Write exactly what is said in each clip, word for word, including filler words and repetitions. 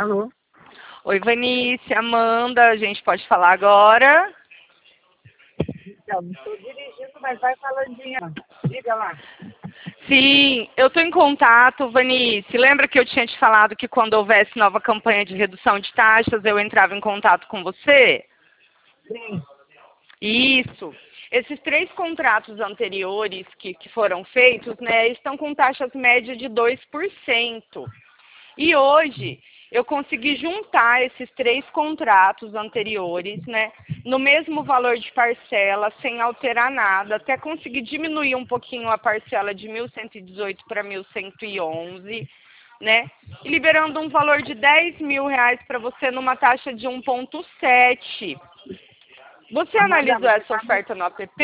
Alô? Oi, Vanice, Amanda, a gente pode falar agora? Então, não estou dirigindo, mas vai falando. Diga lá. Sim, eu estou em contato, Vanice. Lembra que eu tinha te falado que quando houvesse nova campanha de redução de taxas, eu entrava em contato com você? Sim. Isso. Esses três contratos anteriores que, que foram feitos, né, estão com taxas médias de dois por cento. E hoje eu consegui juntar esses três contratos anteriores, né, no mesmo valor de parcela, sem alterar nada, até conseguir diminuir um pouquinho a parcela de mil cento e dezoito para mil cento e onze, né, e liberando um valor de dez mil reais para você numa taxa de um vírgula sete. Você Amanda, analisou você essa tá oferta no app?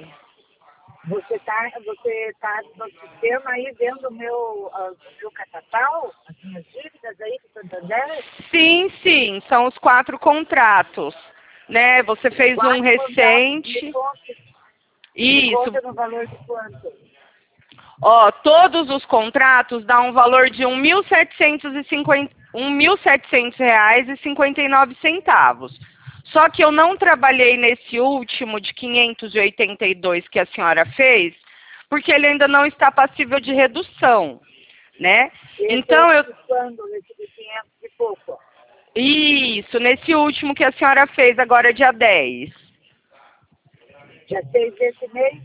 Você está você tá no sistema aí vendo o meu, uh, o meu catatal, as minhas dívidas aí do Santander? Sim, sim, são os quatro contratos, né? Você fez um Quatro contratos, me recente. conta, me Isso. conta no valor de quanto? Ó, todos os contratos dão um valor de um mil setecentos e cinquenta, um mil e setecentos reais e cinquenta e nove centavos. Só que eu não trabalhei nesse último de quinhentos e oitenta e dois que a senhora fez, porque ele ainda não está passível de redução, né? Esse Então é eu de quando? Esse de quinhentos e pouco? Isso, nesse último que a senhora fez agora dia dez. Já seis desse mês?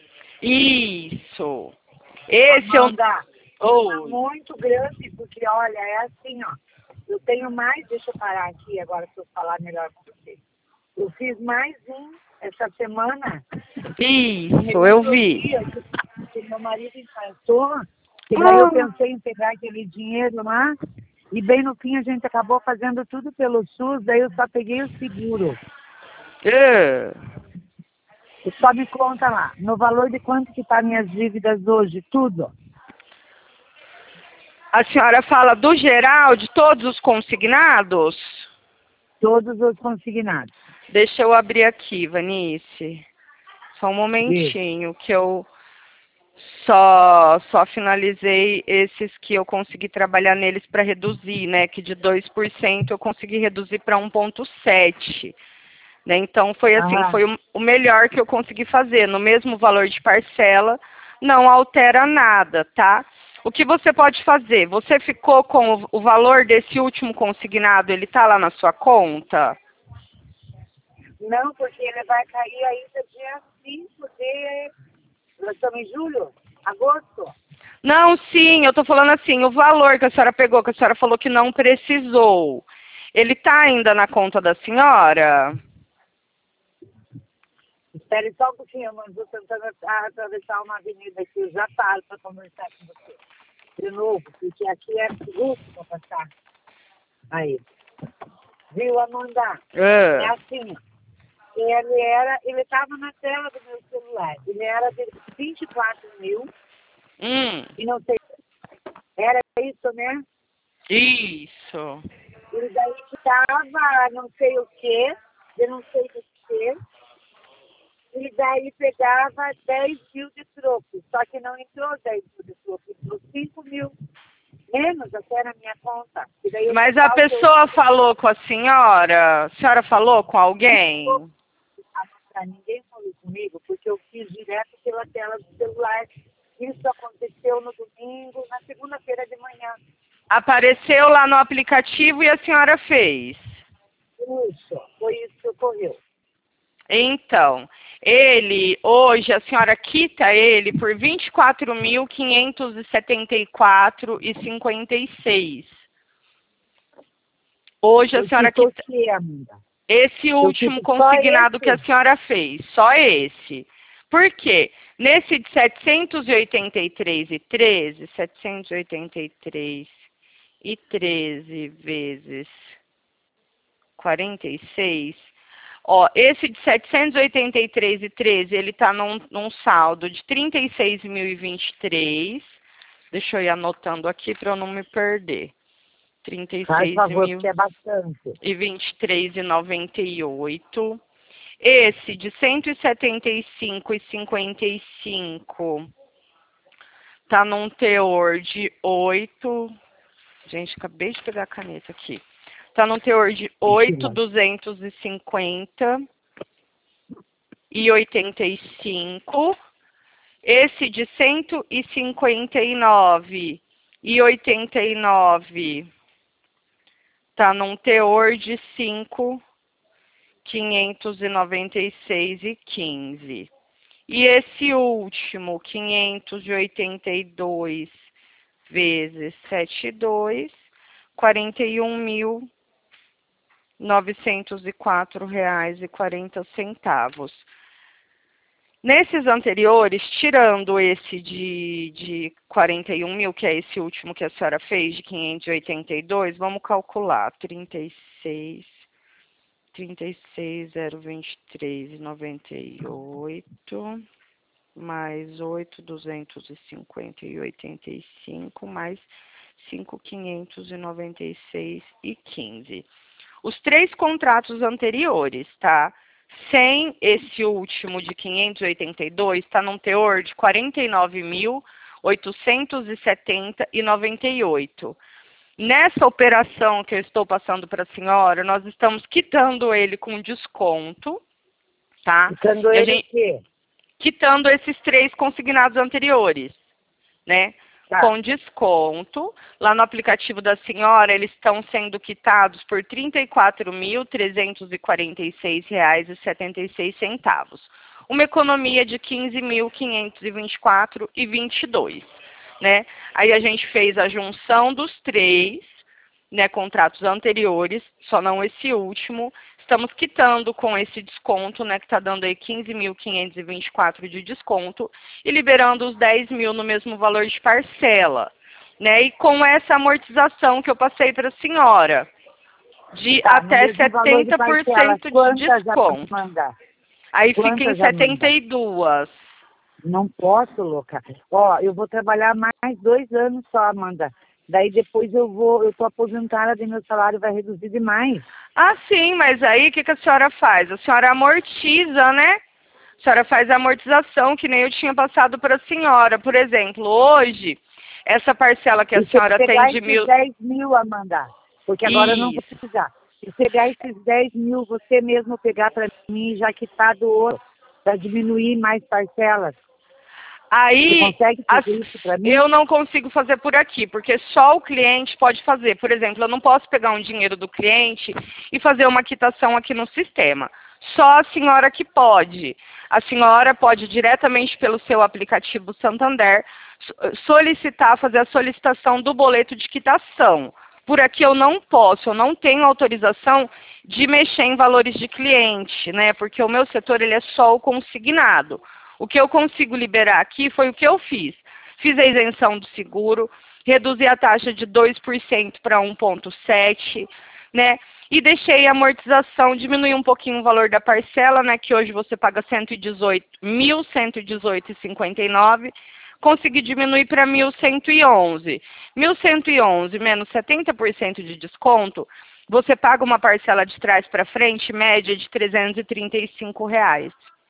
Isso. Esse eu... Amanda, tá Oh. muito grande, porque olha, é assim, ó. Eu tenho mais, deixa eu parar aqui agora para eu falar melhor com você. Eu fiz mais um essa semana. Isso, eu vi. Dia que meu marido infartou, e daí eu Ah. pensei em pegar aquele dinheiro lá, e bem no fim a gente acabou fazendo tudo pelo SUS, daí eu só peguei o seguro. É. E só me conta lá, no valor de quanto que tá minhas dívidas hoje, tudo. A senhora fala do geral, de todos os consignados? Todos os consignados. Deixa eu abrir aqui, Vanice. Só um Diz. momentinho, que eu só, só finalizei esses que eu consegui trabalhar neles para reduzir, né? Que de dois por cento eu consegui reduzir para um vírgula sete. Né? Então, foi assim, Ah, foi o, o melhor que eu consegui fazer. No mesmo valor de parcela, não altera nada, tá? O que você pode fazer? Você ficou com o, o valor desse último consignado, ele tá lá na sua conta? não, porque ele vai cair ainda dia cinco de... Nós estamos em julho? Agosto? Não, sim, eu tô falando assim, o valor que a senhora pegou, que a senhora falou que não precisou, ele tá ainda na conta da senhora? Espere só um pouquinho, mas estou tentando a- atravessar uma avenida aqui, eu já paro para conversar com você. De novo, porque aqui é seguro para passar. Aí. Viu, Amanda? É É. assim, ele era, ele estava na tela do meu celular. Ele era de vinte e quatro mil, Hum, e não sei, era isso, né? isso. E daí estava não sei o quê, eu não sei o quê, e daí pegava dez mil de troco. Só que não entrou dez mil de troco, entrou cinco mil. Menos até na minha conta. E daí o Mas a total que eu pessoa falou com a senhora? A senhora falou com alguém? para ninguém falou comigo, porque eu fiz direto pela tela do celular. Isso aconteceu no domingo, na segunda-feira de manhã. Apareceu lá no aplicativo e a senhora fez. Isso, foi isso que ocorreu. Então, ele, hoje, a senhora quita ele por vinte e quatro mil quinhentos e setenta e quatro reais e cinquenta e seis. Hoje a Eu senhora quito o quita que, amiga? esse Eu último quito só consignado que a esse. senhora fez, só esse. Por quê? Nesse de setecentos e oitenta e três e treze, setecentos e oitenta e três e treze vezes quarenta e seis, ó, esse de setecentos e oitenta e três e treze, ele tá num, num saldo de trinta e seis mil e vinte e três. Deixa eu ir anotando aqui para eu não me perder. trinta e Faz seis favor, mil porque é bastante. e vinte e três e noventa e oito. Esse de cento e setenta e cinco e cinquenta e cinco tá num teor de oito. Gente, acabei de pegar a caneta aqui. Tá no teor de oito mil duzentos e cinquenta e oitenta e cinco. Esse de cento e cinquenta e nove e oitenta e nove tá num teor de cinco mil quinhentos e noventa e seis e quinze. E esse último, quinhentos e oitenta e dois vezes setenta e dois, quarenta e um mil novecentos e quatro reais e quarenta centavos. Nesses anteriores, tirando esse de, de quarenta e um mil, que é esse último que a senhora fez, de quinhentos e oitenta e dois, vamos calcular, trinta e seis, trinta e seis, zero vinte e três e noventa e oito, mais oito mil duzentos e cinquenta e oitenta e cinco, mais cinco mil quinhentos e noventa e seis e quinze. Os três contratos anteriores, tá? Sem esse último de quinhentos e oitenta e dois, está num teor de quarenta e nove mil oitocentos e setenta e noventa e oito. Nessa operação que eu estou passando para a senhora, nós estamos quitando ele com desconto, tá? Quitando E a ele gente, o quê? quitando esses três consignados anteriores, né? Tá. Com desconto. Lá no aplicativo da senhora, eles estão sendo quitados por trinta e quatro mil trezentos e quarenta e seis reais e setenta e seis centavos. Uma economia de quinze mil quinhentos e vinte e quatro reais e vinte e dois centavos, né? Aí a gente fez a junção dos três, né, contratos anteriores, só não esse último. Estamos quitando com esse desconto, né, que está dando aí quinze mil quinhentos e vinte e quatro de desconto e liberando os dez mil no mesmo valor de parcela, né? E com essa amortização que eu passei para a senhora, de Tá, até setenta por cento de desconto. Aí fica em setenta e duas. Não posso, louca. Ó, eu vou trabalhar mais dois anos só, Amanda. Daí depois eu vou, eu tô aposentada e meu salário vai reduzir demais. Ah, sim, mas aí o que, que a senhora faz? A senhora amortiza, né? A senhora faz a amortização, que nem eu tinha passado para a senhora. Por exemplo, hoje, essa parcela que a e senhora tem pegar de esses mil... dez mil, Amanda, porque agora eu não vou precisar. Se pegar esses dez mil, você mesmo pegar para mim, já que tá do outro, para diminuir mais parcelas. Aí, Você consegue fazer as, isso para mim? eu não consigo fazer por aqui, porque só o cliente pode fazer. Por exemplo, eu não posso pegar um dinheiro do cliente e fazer uma quitação aqui no sistema. Só a senhora que pode. A senhora pode, diretamente pelo seu aplicativo Santander, solicitar, fazer a solicitação do boleto de quitação. Por aqui eu não posso, eu não tenho autorização de mexer em valores de cliente, né? Porque o meu setor ele é só o consignado. O que eu consigo liberar aqui foi o que eu fiz. Fiz a isenção do seguro, reduzi a taxa de dois por cento para um vírgula sete por cento, né? E deixei a amortização, diminuir um pouquinho o valor da parcela, né? Que hoje você paga mil cento e dezoito reais e cinquenta e nove centavos. Consegui diminuir para mil cento e onze. mil cento e onze menos setenta por cento de desconto, você paga uma parcela de trás para frente, média de trezentos e trinta e cinco reais.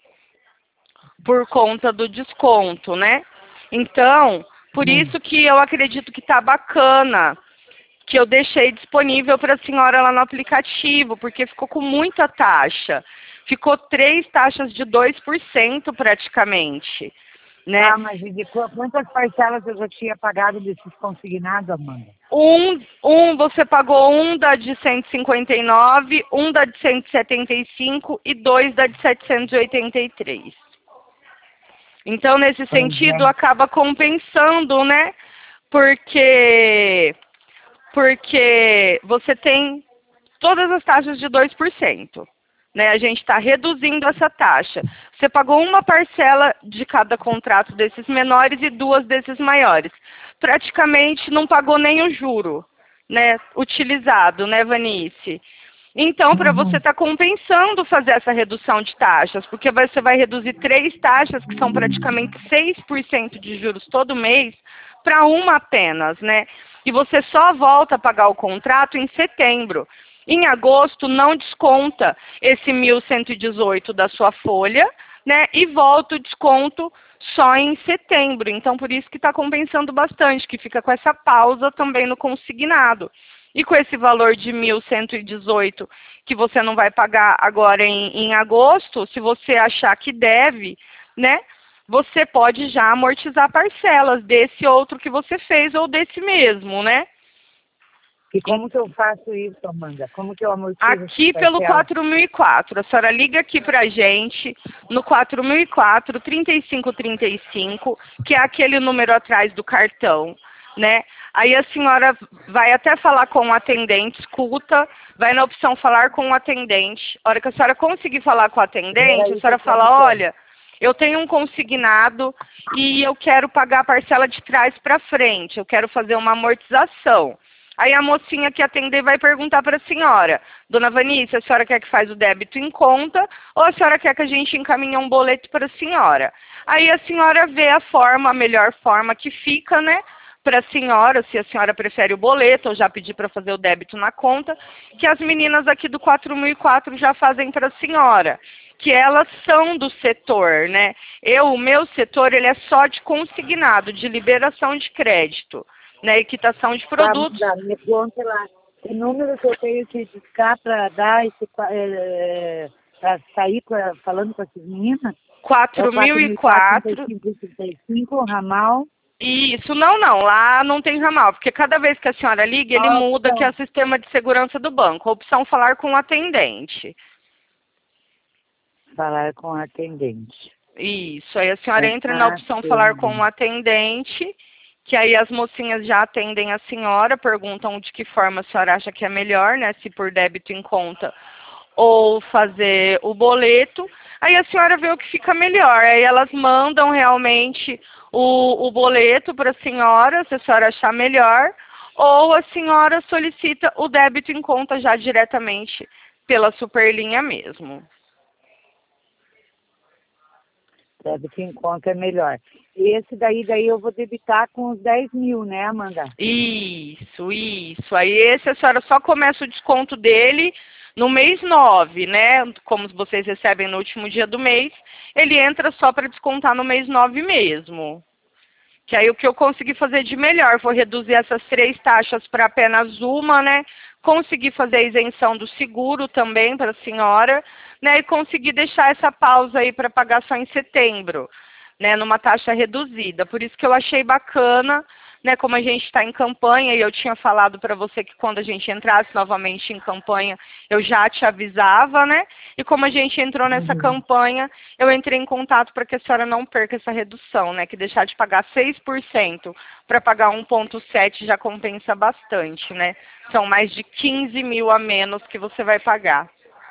Por conta do desconto, né? Então, por isso que eu acredito que tá bacana, que eu deixei disponível para a senhora lá no aplicativo, porque ficou com muita taxa. Ficou três taxas de dois por cento praticamente, né? Ah, mas de quantas parcelas eu já tinha pagado desses consignados, Amanda? Um, um, você pagou um da de cento e cinquenta e nove, um da de cento e setenta e cinco e dois da de setecentos e oitenta e três. Então, nesse sentido, é. acaba compensando, né? Porque, porque você tem todas as taxas de dois por cento. Né? A gente está reduzindo essa taxa. Você pagou uma parcela de cada contrato desses menores e duas desses maiores. Praticamente não pagou nem o juro, né? Utilizado, né, Vanice? Então, para você estar tá compensando fazer essa redução de taxas, porque você vai reduzir três taxas, que são praticamente seis por cento de juros todo mês, para uma apenas, né? E você só volta a pagar o contrato em setembro. Em agosto, não desconta esse mil cento e dezoito da sua folha, né? E volta o desconto só em setembro. Então, por isso que está compensando bastante, que fica com essa pausa também no consignado. E com esse valor de mil cento e dezoito que você não vai pagar agora em, em agosto, se você achar que deve, né? Você pode já amortizar parcelas desse outro que você fez ou desse mesmo, né? E como que eu faço isso, Amanda? Como que eu amortizo Aqui essa pelo parcela? quatro mil e quatro. A senhora liga aqui pra gente no quatro mil e quatro, trinta e cinco trinta e cinco, que é aquele número atrás do cartão, né? Aí a senhora vai até falar com o atendente, escuta, vai na opção falar com o atendente. A hora que a senhora conseguir falar com o atendente, a Era isso senhora que eu fala, quero. olha, eu tenho um consignado e eu quero pagar a parcela de trás para frente, eu quero fazer uma amortização. Aí a mocinha que atender vai perguntar para a senhora, dona Vanice, a senhora quer que faz o débito em conta ou a senhora quer que a gente encaminhe um boleto para a senhora? Aí a senhora vê a forma, a melhor forma que fica, né? Para a senhora, se a senhora prefere o boleto ou já pedir para fazer o débito na conta, que as meninas aqui do quatro mil e quatro já fazem para a senhora, que elas são do setor, né? Eu, o meu setor, ele é só de consignado, de liberação de crédito, né? E quitação de Tá, produtos. Amanda, me conta lá. O número que eu tenho que discar para dar esse, é, para sair com a- falando com essas meninas é quatro o mil quatro e mil e quatro, trinta quatro. e cinco, trinta e cinco, ramal. Isso, não, não, lá não tem ramal, porque cada vez que a senhora liga, ele Qual a muda que é opção? o sistema de segurança do banco. A opção falar com o atendente. Falar com a atendente. Isso, aí a senhora Com entra na a opção falar com o atendente. atendente, que aí as mocinhas já atendem a senhora, perguntam de que forma a senhora acha que é melhor, né? Se por débito em conta ou fazer o boleto. Aí a senhora vê o que fica melhor. Aí elas mandam realmente o, o boleto para a senhora, se a senhora achar melhor, ou a senhora solicita o débito em conta já diretamente pela Superlinha mesmo. Débito em conta é melhor. E esse daí, daí eu vou debitar com os dez mil, né, Amanda? Isso, isso. Aí esse a senhora só começa o desconto dele no mês nove, né? Como vocês recebem no último dia do mês, ele entra só para descontar no mês nove mesmo. Que aí o que eu consegui fazer de melhor foi reduzir essas três taxas para apenas uma, né? Consegui fazer a isenção do seguro também para a senhora, né? E consegui deixar essa pausa aí para pagar só em setembro, né? Numa taxa reduzida. Por isso que eu achei bacana, né? Como a gente está em campanha e eu tinha falado para você que quando a gente entrasse novamente em campanha, eu já te avisava, né? E como a gente entrou nessa Uhum. campanha, eu entrei em contato para que a senhora não perca essa redução, né? Que deixar de pagar seis por cento para pagar um vírgula sete por cento já compensa bastante, né? São mais de quinze mil a menos que você vai pagar.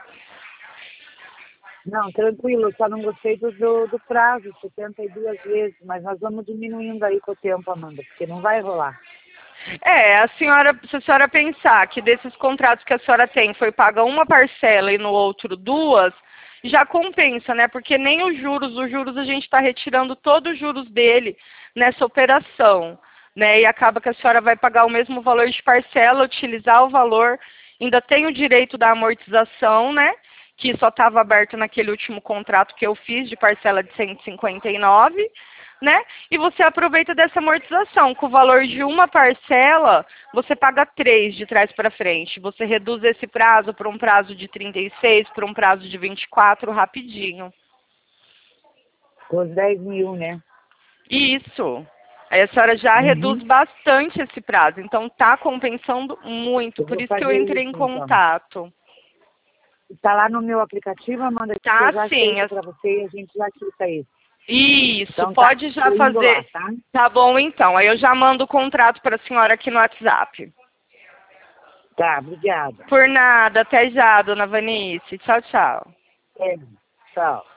Não, tranquilo, eu só não gostei do, do, do prazo, setenta e duas vezes, mas nós vamos diminuindo aí com o tempo, Amanda, porque não vai rolar. É, a senhora, se a senhora pensar que desses contratos que a senhora tem foi paga uma parcela e no outro duas, já compensa, né? Porque nem os juros, os juros a gente está retirando todos os juros dele nessa operação, né? E acaba que a senhora vai pagar o mesmo valor de parcela, utilizar o valor, ainda tem o direito da amortização, né? Que só estava aberto naquele último contrato que eu fiz de parcela de cento e cinquenta e nove, né? E você aproveita dessa amortização. Com o valor de uma parcela, você paga três de trás para frente. Você reduz esse prazo para um prazo de trinta e seis, para um prazo de vinte e quatro, rapidinho. Com os dez mil, né? Isso. Aí a senhora já Uhum. reduz bastante esse prazo. Então tá compensando muito. Eu Por vou isso que eu fazer entrei isso, em então. contato. Está lá no meu aplicativo, Amanda, que eu Tá já sim. aceito para você e a gente já quita isso. Isso, Então tá, pode já tô indo lá, fazer. tá? Tá bom então. Aí eu já mando o contrato para a senhora aqui no WhatsApp. Tá, obrigada. Por nada, até já, dona Vanice. Tchau, tchau. É, tchau.